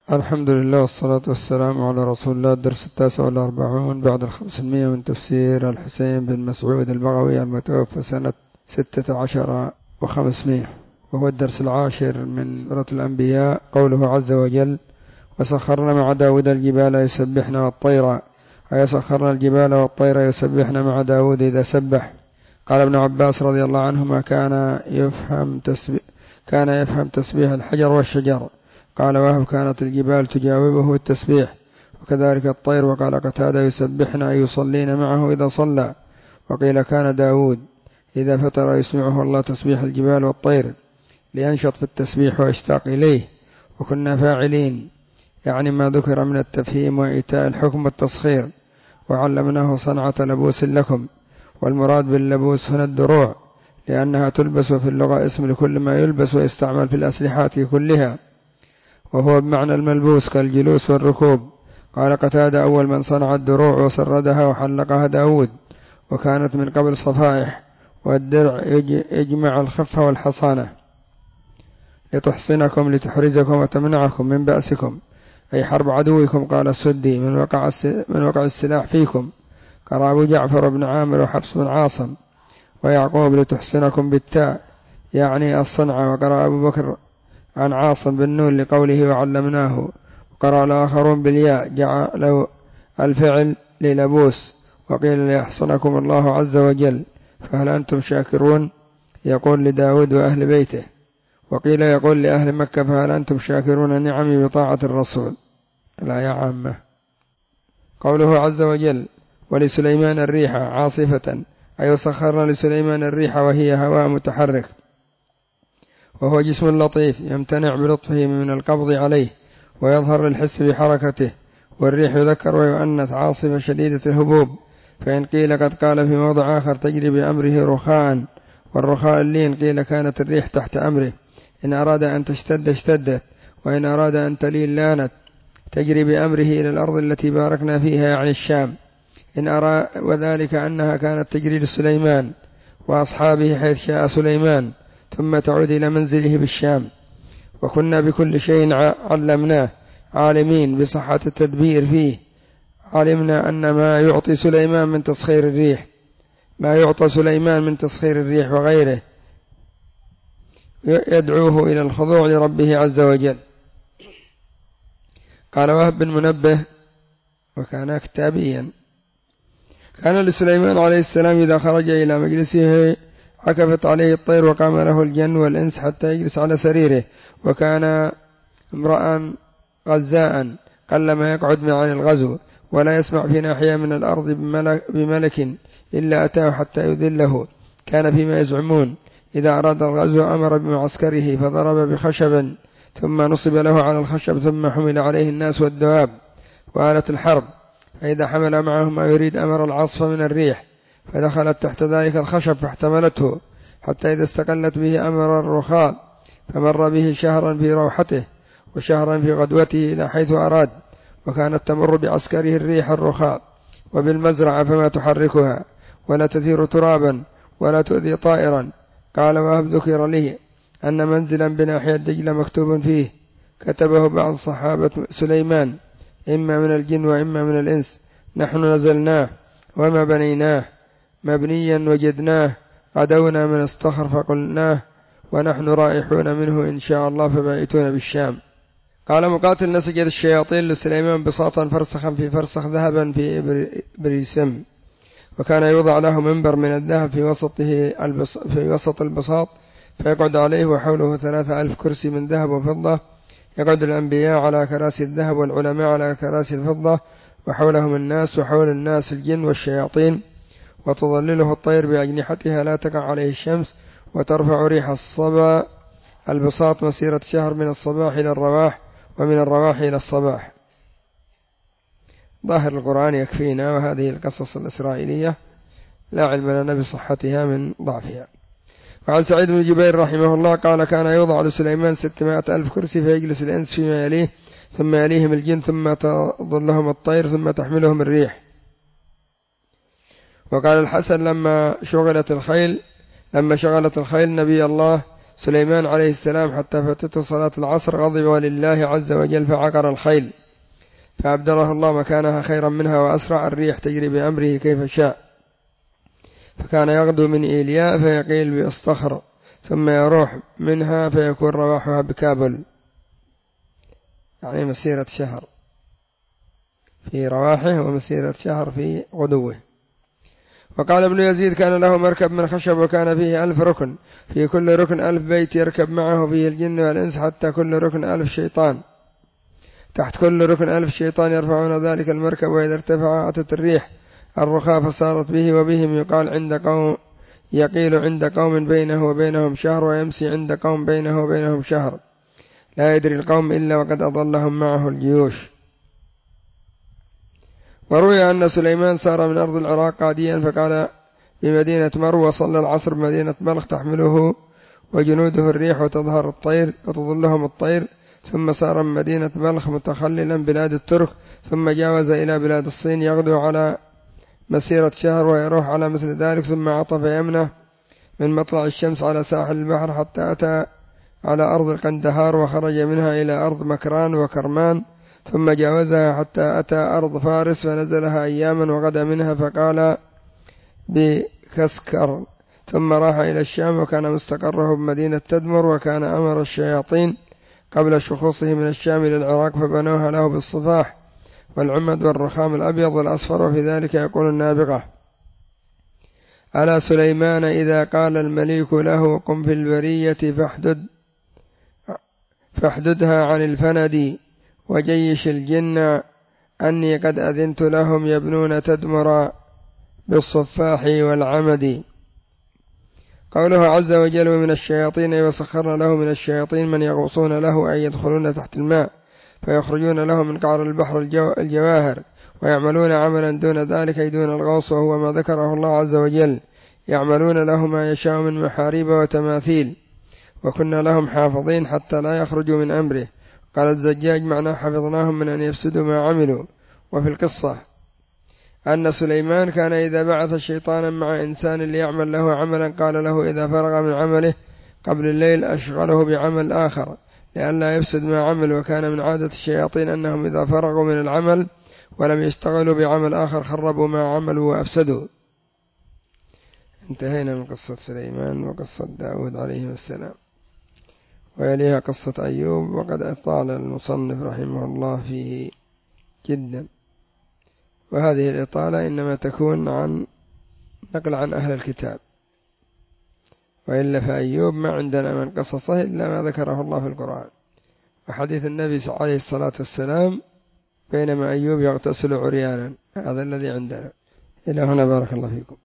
الحمد لله والصلاة والسلام على رسول الله. الدرس 49 بعد 500 من تفسير الحسين بن مسعود البغوي المتوفى سنة 16 و500، وهو الدرس 10 من سورة الأنبياء. قوله عز وجل: وسخرنا مع داود الجبال يسبحن والطير، أي سخرنا الجبال والطير يسبحن مع داود إذا سبح. قال ابن عباس رضي الله عنهما: كان يفهم تسبيح الحجر والشجر. قال وهب: كانت الجبال تجاوبه التسبيح، وكذلك الطير. وقال قتادة: يسبحن أي يصلين معه إذا صلى. وقيل كان داود إذا فتر يسمعه الله تسبيح الجبال والطير لينشط في التسبيح ويشتاق إليه. وكنا فاعلين، يعني ما ذكر من التفهيم وإيتاء الحكم والتسخير. وعلمناه صنعة لبوس لكم. والمراد باللبوس هنا الدروع، لأنها تلبس في اللغة اسم لكل ما يلبس ويستعمل في الأسلحة كلها، وهو بمعنى الملبوس كالجلوس والركوب. قال قتادة: أول من صنع الدروع وسردها وحلقها داود، وكانت من قبل صفائح. والدرع يجمع الخفة والحصانة لتحصنكم لتحرزكم وتمنعكم من بأسكم، أي حرب عدوكم. قال السدي: من وقع السلاح فيكم. قرأ أبو جعفر بن عامر وحفص بن عاصم ويعقوب: لتحصنكم بالتاء، يعني الصنعة. وقرأ أبو بكر عن عاصم بن نون لقوله وعلمناه. وقرأ الآخرون بالياء، جعلوا الفعل للبوس. وقيل: ليحصنكم الله عز وجل، فهل أنتم شاكرون؟ يقول لداود وأهل بيته. وقيل يقول لأهل مكة: فهل أنتم شاكرون نعمي بطاعة الرسول؟ الآية عامة. قوله عز وجل: ولسليمان الريح عاصفة، أي سخرنا لسليمان الريح وهي هواء متحرك، وهو جسم لطيف يمتنع بلطفه من القبض عليه ويظهر للحس بحركته. والريح يذكر ويؤنث عاصفة شديدة الهبوب. فإن قيل قد قال في موضع آخر: تجري بأمره رخاء، والرخاء اللين. قيل كانت الريح تحت أمره، إن أراد أن تشتد اشتدت، وإن أراد أن تلين لانت. تجري بأمره إلى الأرض التي باركنا فيها، يعني الشام. وذلك أنها كانت تجري لسليمان وأصحابه حيث شاء سليمان، ثم تعود إلى منزله بالشام. وكنا بكل شيء علمناه عالمين بصحة التدبير فيه. علمنا أن ما يعطى سليمان من تسخير الريح وغيره يدعوه إلى الخضوع لربه عز وجل. قال وهب بن منبه، وكان كتابيا: كان لسليمان عليه السلام إذا خرج إلى مجلسه عكفت عليه الطير، وقام له الجن والإنس حتى يجلس على سريره. وكان امرأ غزاء قلما يقعد عن الغزو، ولا يسمع في ناحية من الأرض بملك إلا أتاه حتى يذله. كان فيما يزعمون إذا أراد الغزو أمر بمعسكره فضرب بخشب، ثم نصب له على الخشب، ثم حمل عليه الناس والدواب وآلة الحرب. فإذا حمل معه ما يريد أمر العصف من الريح، فدخلت تحت ذلك الخشب فاحتملته، حتى إذا استقلت به أمر الرخاء، فمر به شهرا في روحته وشهرا في غدوته إلى حيث أراد. وكانت تمر بعسكره الريح الرخاء وبالمزرعة فما تحركها، ولا تثير ترابا ولا تؤذي طائرا. قال وهب: ذكر لي أن منزلا بناحية دجلة مكتوب فيه، كتبه بعض صحابة سليمان، إما من الجن وإما من الإنس. نحن نزلناه وما بنيناه، مبنيا وجدناه، غدونا من الصخر فقلناه، ونحن رائحون منه إن شاء الله فبائتون بالشام. قال مقاتل: نسجت الشياطين لسليمان بساطا فرسخا في فرسخ ذهبا في بريسم، وكان يوضع له منبر من الذهب في وسط البساط، فيقعد عليه وحوله 3000 كرسي من ذهب وفضة. يقعد الأنبياء على كراسي الذهب والعلماء على كراسي الفضة، وحولهم الناس، وحول الناس الجن والشياطين. وتظلله الطير بأجنحتها لا تقع عليه الشمس، وترفع ريح الصبا البساط مسيرة شهر من الصباح إلى الرواح، ومن الرواح إلى الصباح. ظاهر القرآن يكفينا، وهذه القصص الإسرائيلية لا علم لنا بصحتها من ضعفها. وعن سعيد بن جبير رحمه الله قال: كان يوضع لسليمان 600,000 كرسي، فيجلس الإنس فيما يليه، ثم يليهم الجن، ثم تظلهم الطير، ثم تحملهم الريح. وقال الحسن: لما شغلت الخيل نبي الله سليمان عليه السلام حتى فاتته صلاة العصر غضب لله عز وجل فعقر الخيل فأبدله الله مكانها خيرا منها وأسرع، الريح تجري بأمره كيف شاء، فكان يغدو من إيلياء فيقيل بأصطخر ثم يروح منها فيكون رواحها بكابل، يعني مسيرة شهر في رواحه ومسيرة شهر في غدوه. وقال ابن يزيد كان له مركب من خشب وكان فيه 1000 ركن، في كل ركن 1000 بيت يركب معه فيه الجن والإنس، حتى كل ركن 1000 شيطان، تحت كل ركن 1000 شيطان يرفعون ذلك المركب، وإذا ارتفع أتت الريح الرخاء فصارت به وبهم، يقيل عند قوم بينه وبينهم شهر، ويمسي عند قوم بينه وبينهم شهر، لا يدري القوم إلا وقد أضلهم معه الجيوش. وروي أن سليمان سار من أرض العراق قاديا فقال بمدينة مرو، وصلى العصر بمدينة بلخ تحمله وجنوده الريح وتظلهم الطير، ثم سار من مدينة بلخ متخللا بلاد الترك، ثم جاوز إلى بلاد الصين يغدو على مسيرة شهر ويروح على مثل ذلك، ثم عطف يمنه من مطلع الشمس على ساحل البحر حتى أتى على أرض القندهار، وخرج منها إلى أرض مكران وكرمان، ثم جاوزها حتى أتى أرض فارس فنزلها أياما وغدا منها فقال بكسكر، ثم راح إلى الشام وكان مستقره بمدينة تدمر، وكان أمر الشياطين قبل شخوصه من الشام إلى العراق فبنوها له بالصفاح والعمد والرخام الأبيض والأصفر، وفي ذلك يقول النابغة: على سليمان إذا قال المليك له قم في البرية فاحددها عن الفند، وجيش الجن أني قد أذنت لهم يبنون تدمر بالصفاح والعمد. قوله عز وجل ومن الشياطين، وسخرنا له من الشياطين من يغوصون له أي يدخلون تحت الماء فيخرجون له من قعر البحر الجواهر، ويعملون عملا دون ذلك أي دون الغوص، وهو ما ذكره الله عز وجل: يعملون له ما يشاء من محاريب وتماثيل، وكنا لهم حافظين حتى لا يخرجوا من أمره. قال الزجاج معناه حفظناهم من أن يفسدوا ما عملوا. وفي القصة أن سليمان كان إذا بعث شيطانا مع إنسان ليعمل له عملا قال له إذا فرغ من عمله قبل الليل أشغله بعمل آخر لئلا يفسد ما عمل، وكان من عادة الشياطين أنهم إذا فرغوا من العمل ولم يشتغلوا بعمل آخر خربوا ما عملوا وأفسدوا. انتهينا من قصة سليمان وقصة داود عليه السلام، ويليها قصة أيوب، وقد أطال المصنف رحمه الله فيه جدا، وهذه الإطالة إنما تكون عن نقل عن أهل الكتاب، وإلا فأيوب ما عندنا من قصصه إلا ما ذكره الله في القرآن. وحديث النبي عليه الصلاة والسلام بينما أيوب يغتسل عريانا، هذا الذي عندنا. إلى هنا بارك الله فيكم.